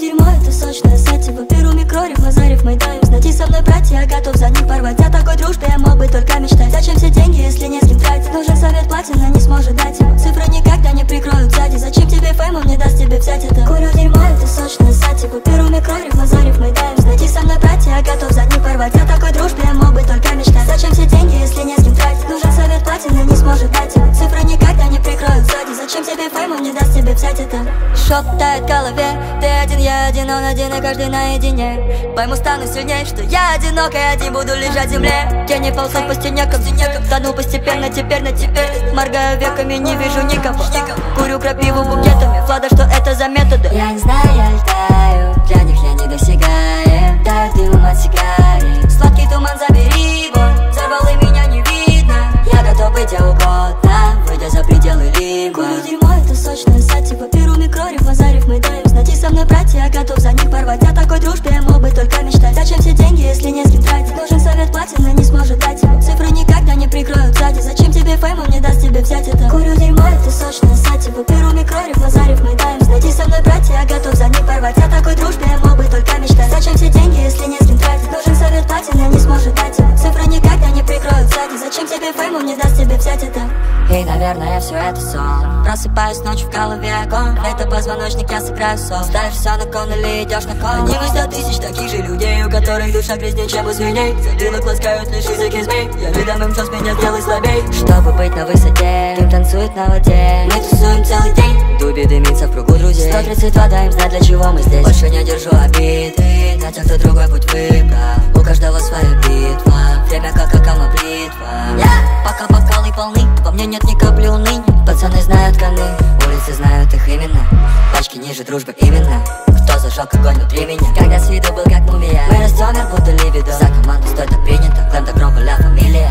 дерьмо, это сочное сативо. Беру микрориф, мазарив, майдаем. Найти со мной братья, я готов за них порвать. О такой дружбе я мог бы только мечтать. Зачем все деньги, если не с кем тратить? Нужен совет, платина не сможет дать его. Цифры никогда не прикроют сзади. Зачем тебе фейм, он не даст тебе взять это? Курю дерьмо, это сочное сативо. Беру микрориф, мазарив, майдаем. Найти со мной братья, я готов за них порвать. О такой дружбе я мог бы только мечтать. Зачем все деньги, если не с кем тратить? Нужен совет, платина не сможет дать его. Цифры никогда не прикроют сзади. Зачем тебе фейм, он не даст тебе взять это? Шот тает в голове, ты один, я один, он один, и каждый наедине. Пойму, стану сильней, что я одинок, и один буду лежать в земле. Тени ползут по стенекам, тону постепенно, теперь на теперь. Моргаю веками, не вижу никого. Курю крапиву букетами, Влада, что это за методы? Я не знаю, я летаю, для них я недосягаем. Таю дымом от сигарет, Сладкий туман забери его, взорвал и меня не видно. я готов быть где угодно, выйдя за пределы лимба. Курю дерьмо, это сочное сативо. Беру микрориф, мазарив, майдаем. Найти со мной братья, я готов за них порвать. О такой дружбе я мог бы только мечтать. Зачем все деньги, если не с кем тратить? Нужен совет, платина не сможет дать его. Цифры никогда не прикроют сзади. Зачем тебе фейм, он не даст тебе взять это? Курю дерьмо, это сочное сативо. Беру микрориф, мазарив, майдаем. Найти со мной братья, я готов за них порвать. О такой дружбе я мог бы только мечтать. Зачем все деньги, если не с кем тратить? Нужен совет, платина не сможет дать его. Цифры никогда не прикроют сзади. Зачем тебе фейм, он не даст тебе взять это? И, наверное, все это сон. Просыпаюсь ночью, в голове огонь. Это позвоночник, я сыграю сон. Ставишь все на кон или идешь на кон. Одним из 100 тысяч таких же людей, у которых душа грязнее, чем у свиней. Затылок ласкают лишь языки змей. Я видам им, что с меня сделай слабей. Чтобы быть на высоте, дым танцует на воде. Мы тусуем целый день, дуби дымится в кругу друзей. 132 даем знать, для чего мы здесь. Больше не держу обиды на тех, кто другой путь выбрал. У каждого своя битва, время как акама бритва. Пока бокалы полны, во мне нет ни капли уныния. Пацаны знают коны, Улицы знают их именно, пачки ниже дружбы именно. Кто зажег огонь внутри меня? когда с виду был как мумия. Мы растем, мир будто либидо. За команду стоит так принято, клан до гроба ля фамилия.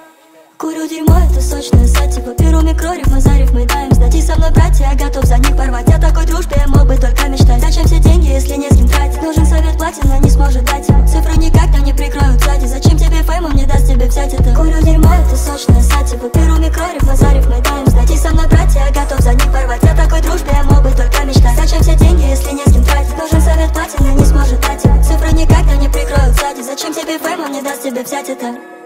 Курю дерьмо, это сочное сативо. Беру микрориф, мазарив, майдаем. Найти со мной братья, я готов за них порвать. О такой дружбе я мог бы только мечтать. Зачем все деньги, если не с кем тратить? Нужен совет, платина не сможет дать его. Цифры никогда не прикроют сзади. Зачем тебе фейм, он не даст тебе взять это? Курю дерьмо, это сочное сативо. Беру микрориф, мазарив, майдаем. Найти со мной братья, я готов за них порвать. О такой дружбе я мог бы только мечтать. Зачем все деньги, если не с кем тратить? Нужен совет, платина не сможет дать его. Цифры никогда не прикроют сзади. Зачем тебе фейм, он не даст тебе взять это?